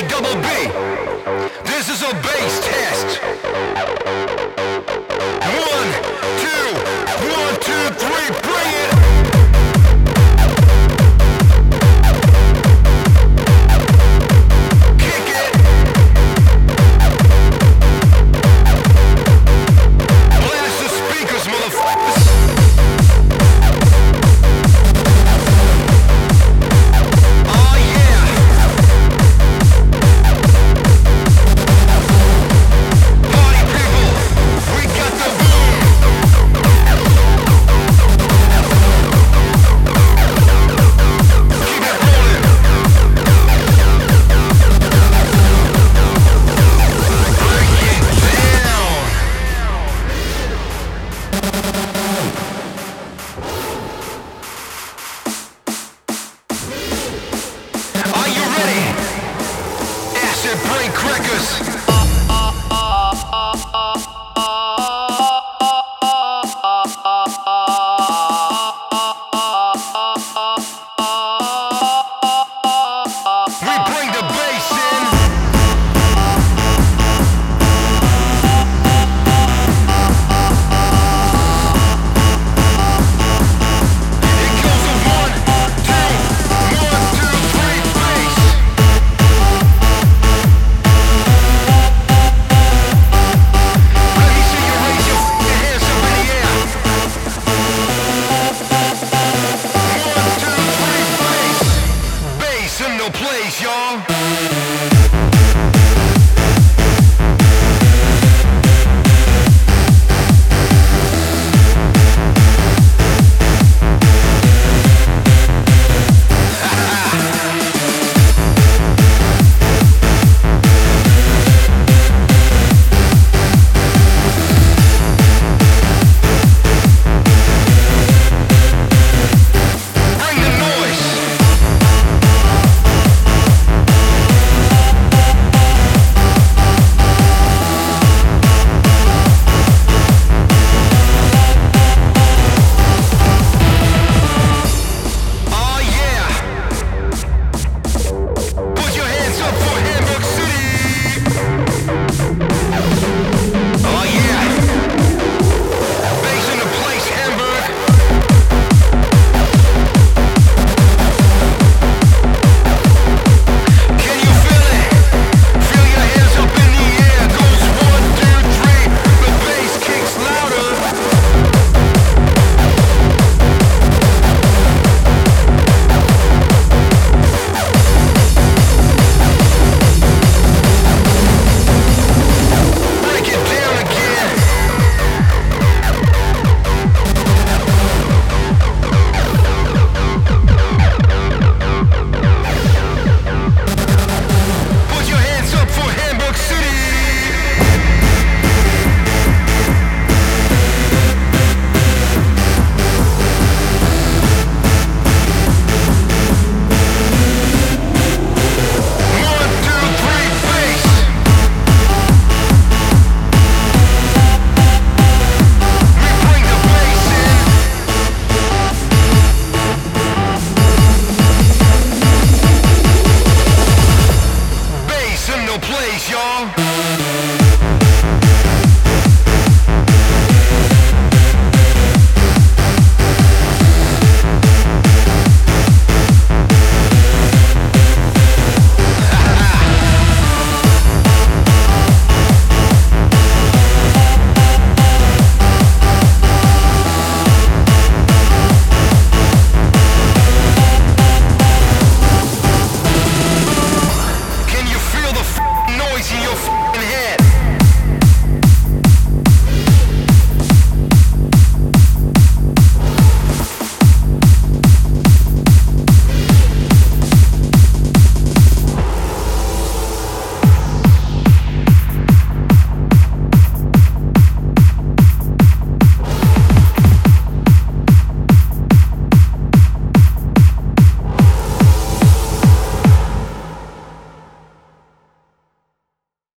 double B. This is a bass test. 1, 2, 1, 2, 3, bring it. Kick it. Blast the speakers, motherfuckers. Oh yeah. Party people, we got the boom. Keep it rolling. Break it down. Are you ready? Acid brain crackers. We bring the bass in. It goes to 1, 2, 1, 2, 3, bass. Let me see you raise your f***ing hands up in the air. 1, 2, 3, bass. Bass in the place, y'all. Bring the noise. Oh yeah. Put your hands up for Hamburg City. Oh yeah. Bass in the place, Hamburg. Can you feel it? Feel your hands up in the air. Goes 1, 2, 3. The bass kicks louder. Break it down again. Put your hands up for Hamburg City. One, two, three, bass. We bring the bass in. Bass in the place, y'all. Can you feel the noise in your